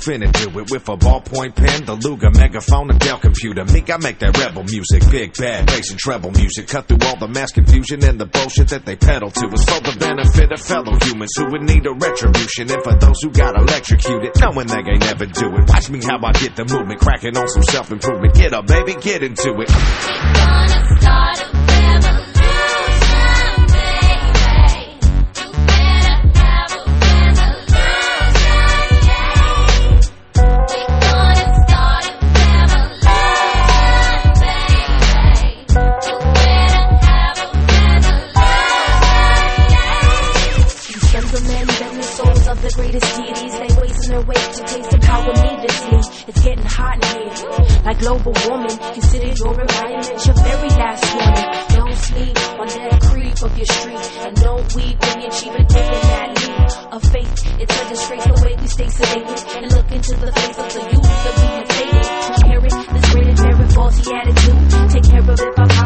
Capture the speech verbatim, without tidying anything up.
finna do it with a ballpoint pen, the Luger, megaphone, and Dell computer. Meek, I make that rebel music, big bad bass and treble music. Cut through all the mass confusion and the bullshit that they peddle to. It's for the benefit of fellow humans who would need a retribution, and for those who got electrocuted, knowing they ain't never do it. Watch me how I get the movement, cracking on some self-improvement. Get up, baby, get into it. We're gonna start a revolution. The greatest deities, they wasting their weight to taste the power needlessly. It's getting hot in here, like global warming. Consider your environment your very last warning. Don't sleep on that creep of your street, and don't weep when you're cheap and taking that leap of faith. It's a disgrace the way we stay sedated and look into the face of the youth that we have faded. Compare it, this great and very faulty attitude. Take care of it by